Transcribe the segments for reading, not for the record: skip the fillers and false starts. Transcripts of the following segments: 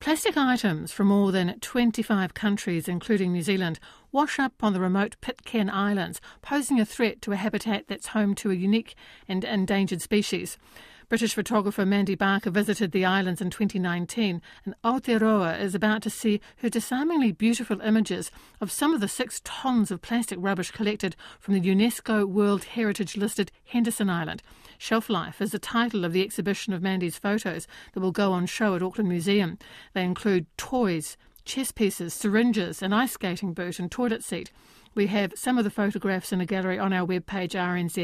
Plastic items from more than 25 countries, including New Zealand, wash up on the remote Pitcairn Islands, posing a threat to a habitat that's home to a unique and endangered species. British photographer Mandy Barker visited the islands in 2019, and Aotearoa is about to see her disarmingly beautiful images of some of the 6 tonnes of plastic rubbish collected from the UNESCO World Heritage listed Henderson Island. Shelf Life is the title of the exhibition of Mandy's photos that will go on show at Auckland Museum. They include toys, chess pieces, syringes, an ice skating boot and toilet seat. We have some of the photographs in a gallery on our webpage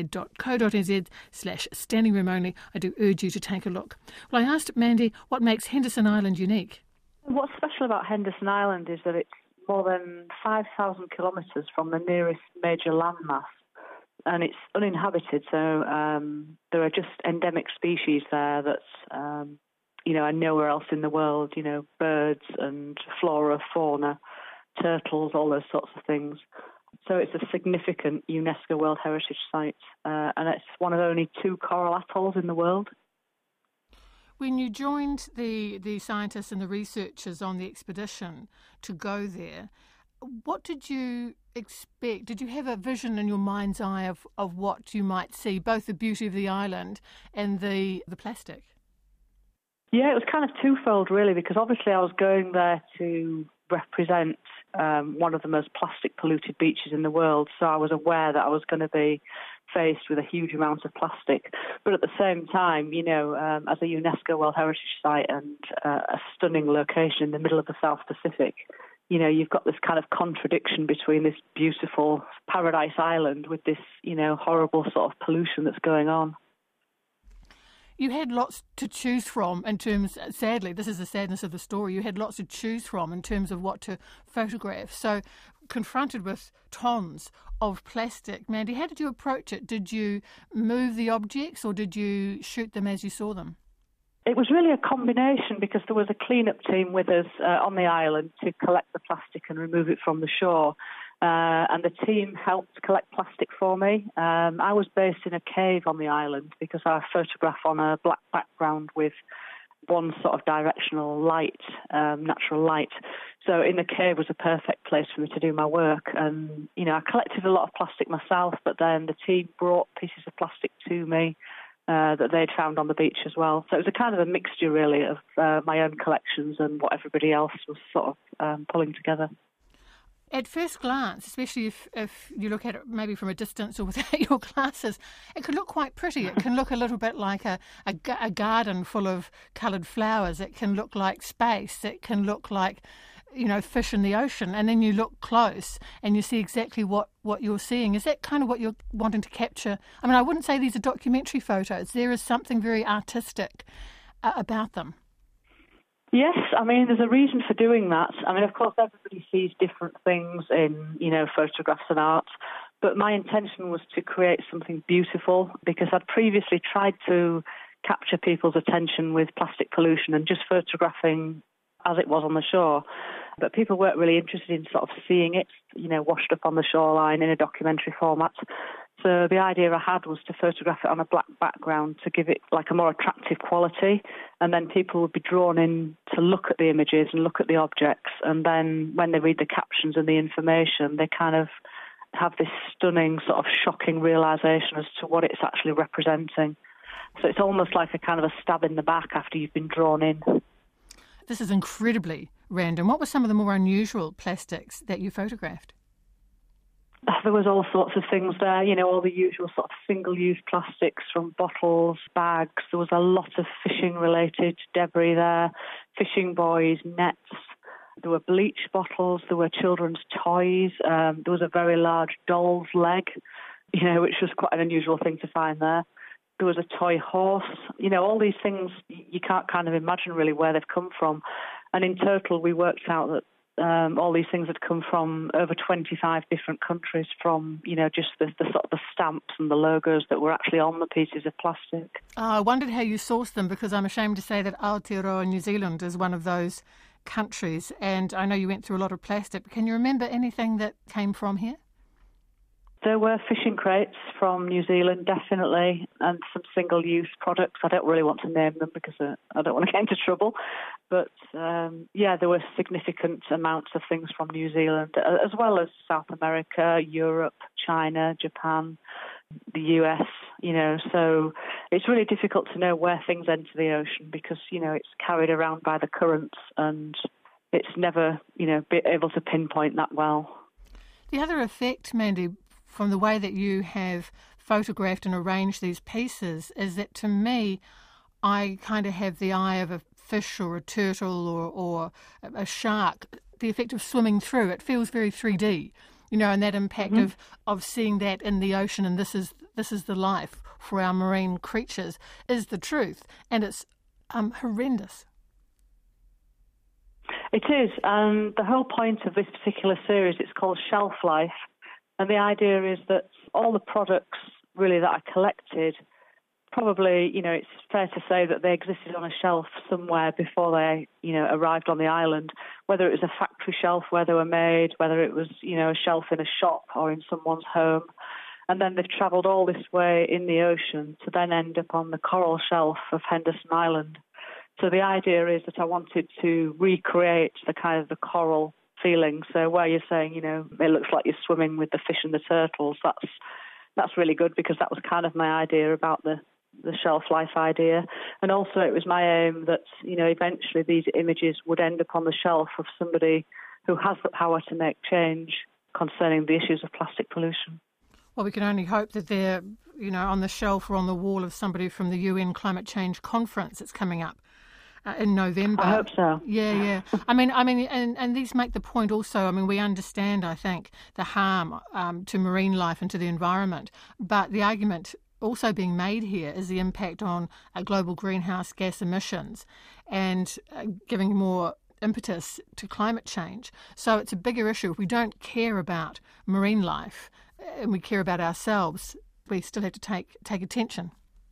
rnz.co.nz/standing room only. I do urge you to take a look. Well, I asked Mandy what makes Henderson Island unique. What's special about Henderson Island is that it's more than 5,000 kilometres from the nearest major landmass, and it's uninhabited, so there are just endemic species there that's are nowhere else in the world, birds and flora, fauna, turtles, all those sorts of things. So it's a significant UNESCO World Heritage Site, and it's one of only 2 coral atolls in the world. When you joined the scientists and the researchers on the expedition to go there, what did you expect? Did you have a vision in your mind's eye of what you might see, both the beauty of the island and the plastic? Yeah, it was kind of twofold, really, because obviously I was going there to represent one of the most plastic polluted beaches in the world, so I was aware that I was going to be faced with a huge amount of plastic. But at the same time, as a UNESCO World Heritage Site and a stunning location in the middle of the South Pacific, you've got this kind of contradiction between this beautiful paradise island with this, horrible sort of pollution that's going on. You had lots to choose from in terms, sadly, this is the sadness of the story, you had lots to choose from in terms of what to photograph. So confronted with tons of plastic, Mandy, how did you approach it? Did you move the objects or did you shoot them as you saw them? It was really a combination because there was a clean-up team with us on the island to collect the plastic and remove it from the shore. And the team helped collect plastic for me. I was based in a cave on the island because I photograph on a black background with one sort of directional light, natural light. So in the cave was a perfect place for me to do my work. And, I collected a lot of plastic myself, but then the team brought pieces of plastic to me that they'd found on the beach as well. So it was a kind of a mixture, really, of my own collections and what everybody else was sort of pulling together. At first glance, especially if you look at it maybe from a distance or without your glasses, it could look quite pretty. It can look a little bit like a garden full of coloured flowers. It can look like space. It can look like, fish in the ocean. And then you look close and you see exactly what you're seeing. Is that kind of what you're wanting to capture? I mean, I wouldn't say these are documentary photos. There is something very artistic about them. Yes, I mean, there's a reason for doing that. I mean, of course, everybody sees different things in, photographs and art, but my intention was to create something beautiful because I'd previously tried to capture people's attention with plastic pollution and just photographing as it was on the shore. But people weren't really interested in sort of seeing it, washed up on the shoreline in a documentary format. So the idea I had was to photograph it on a black background to give it like a more attractive quality, and then people would be drawn in to look at the images and look at the objects, and then when they read the captions and the information, they kind of have this stunning sort of shocking realisation as to what it's actually representing. So it's almost like a kind of a stab in the back after you've been drawn in. This is incredibly random. What were some of the more unusual plastics that you photographed? There was all sorts of things there, all the usual sort of single-use plastics from bottles, bags. There was a lot of fishing-related debris there, fishing buoys, nets. There were bleach bottles. There were children's toys. There was a very large doll's leg, which was quite an unusual thing to find there. There was a toy horse. All these things you can't kind of imagine really where they've come from. And in total, we worked out that all these things had come from over 25 different countries from, just the sort of the stamps and the logos that were actually on the pieces of plastic. I wondered how you sourced them because I'm ashamed to say that Aotearoa, New Zealand, is one of those countries. And I know you went through a lot of plastic. But can you remember anything that came from here? There were fishing crates from New Zealand, definitely, and some single-use products. I don't really want to name them because I don't want to get into trouble. But, there were significant amounts of things from New Zealand, as well as South America, Europe, China, Japan, the US, so it's really difficult to know where things enter the ocean because, it's carried around by the currents and it's never, be able to pinpoint that well. The other effect, Mandy, from the way that you have photographed and arranged these pieces is that to me, I kind of have the eye of a fish or a turtle or a shark, the effect of swimming through. It feels very 3D, and that impact of seeing that in the ocean and this is the life for our marine creatures is the truth. And it's horrendous. It is. And the whole point of this particular series, it's called Shelf Life. And the idea is that all the products really that I collected, probably, it's fair to say that they existed on a shelf somewhere before they, arrived on the island, whether it was a factory shelf where they were made, whether it was, a shelf in a shop or in someone's home. And then they've travelled all this way in the ocean to then end up on the coral shelf of Henderson Island. So the idea is that I wanted to recreate the coral feeling. So where you're saying, it looks like you're swimming with the fish and the turtles, that's really good because that was kind of my idea about the shelf life idea. And also it was my aim that, eventually these images would end up on the shelf of somebody who has the power to make change concerning the issues of plastic pollution. Well, we can only hope that they're, on the shelf or on the wall of somebody from the UN Climate Change Conference that's coming up in November. I hope so. Yeah. I mean, and these make the point also. I mean, we understand, I think, the harm to marine life and to the environment, but the argument also being made here is the impact on global greenhouse gas emissions and giving more impetus to climate change. So it's a bigger issue. If we don't care about marine life and we care about ourselves, we still have to take attention.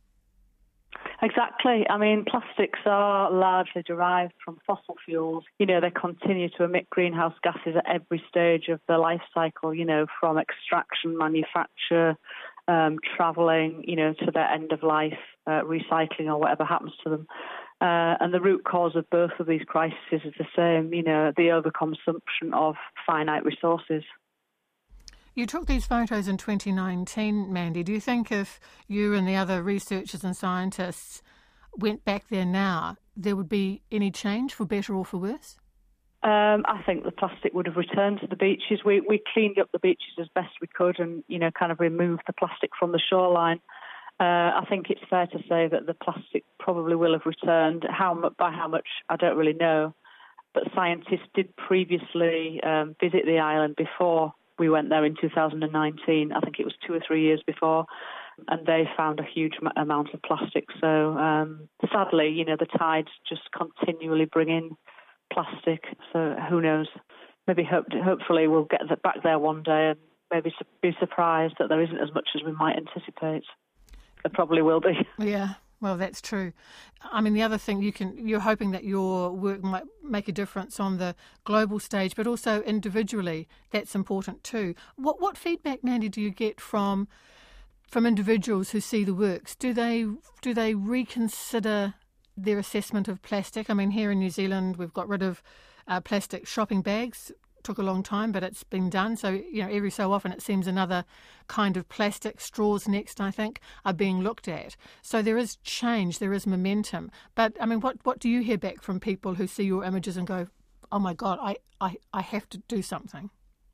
Exactly. I mean, plastics are largely derived from fossil fuels. They continue to emit greenhouse gases at every stage of the life cycle, from extraction, manufacture, travelling, to their end of life, recycling or whatever happens to them. And the root cause of both of these crises is the same, the overconsumption of finite resources. You took these photos in 2019, Mandy. Do you think if you and the other researchers and scientists went back there now, there would be any change for better or for worse? I think the plastic would have returned to the beaches. We cleaned up the beaches as best we could and, kind of removed the plastic from the shoreline. I think it's fair to say that the plastic probably will have returned. By how much, I don't really know. But scientists did previously visit the island before we went there in 2019. I think it was 2 or 3 years before, and they found a huge amount of plastic. So sadly, the tides just continually bring in plastic. So who knows? Maybe hopefully we'll get back there one day and maybe be surprised that there isn't as much as we might anticipate. There probably will be. Yeah. Well, that's true. I mean, the other thing you're hoping that your work might make a difference on the global stage, but also individually. That's important too. What feedback, Mandy, do you get from individuals who see the works? Do they reconsider their assessment of plastic? I mean, here in New Zealand, we've got rid of plastic shopping bags. Took a long time, but it's been done. So, every so often it seems another kind of plastic, straws next, I think, are being looked at. So there is change, there is momentum. But, I mean, what do you hear back from people who see your images and go, oh, my God, I have to do something?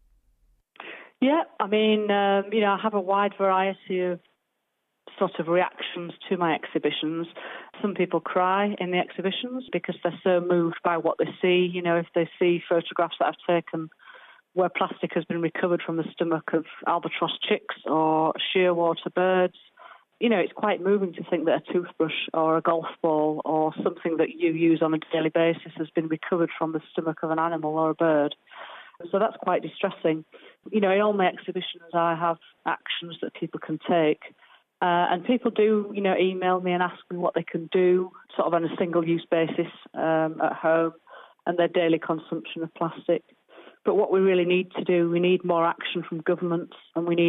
Yeah, I mean, I have a wide variety of sort of reactions to my exhibitions. Some people cry in the exhibitions because they're so moved by what they see. If they see photographs that I've taken where plastic has been recovered from the stomach of albatross chicks or shearwater birds, it's quite moving to think that a toothbrush or a golf ball or something that you use on a daily basis has been recovered from the stomach of an animal or a bird. So that's quite distressing. In all my exhibitions, I have actions that people can take. And people do, email me and ask me what they can do, sort of on a single-use basis at home and their daily consumption of plastic. But what we really need to do, we need more action from governments and we need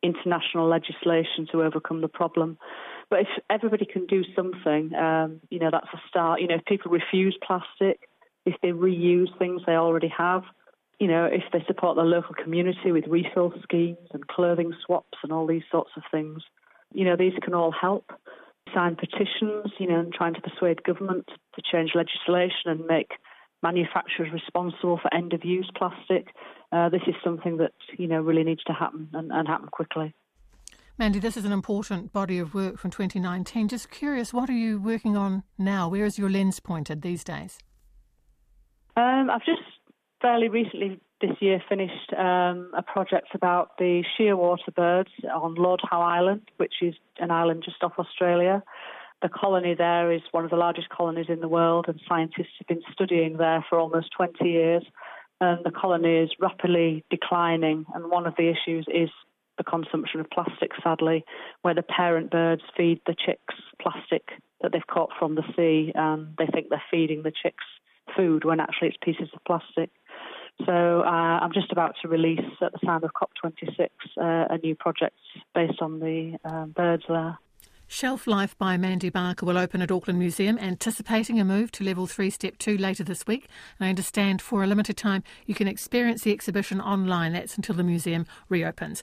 international legislation to overcome the problem. But if everybody can do something, that's a start. If people refuse plastic, if they reuse things they already have, if they support their local community with refill schemes and clothing swaps and all these sorts of things, these can all help. Sign petitions, and trying to persuade government to change legislation and make manufacturers responsible for end-of-use plastic. This is something that, really needs to happen and happen quickly. Mandy, this is an important body of work from 2019. Just curious, what are you working on now? Where is your lens pointed these days? I've just fairly recently this year finished a project about the shearwater birds on Lord Howe Island, which is an island just off Australia. The colony there is one of the largest colonies in the world, and scientists have been studying there for almost 20 years. And the colony is rapidly declining, and one of the issues is the consumption of plastic, sadly, where the parent birds feed the chicks plastic that they've caught from the sea, and they think they're feeding the chicks food when actually it's pieces of plastic. So I'm just about to release, at the sound of COP26, a new project based on the birds there. Shelf Life by Mandy Barker will open at Auckland Museum, anticipating a move to Level 3 Step 2 later this week. And I understand for a limited time you can experience the exhibition online. That's until the museum reopens.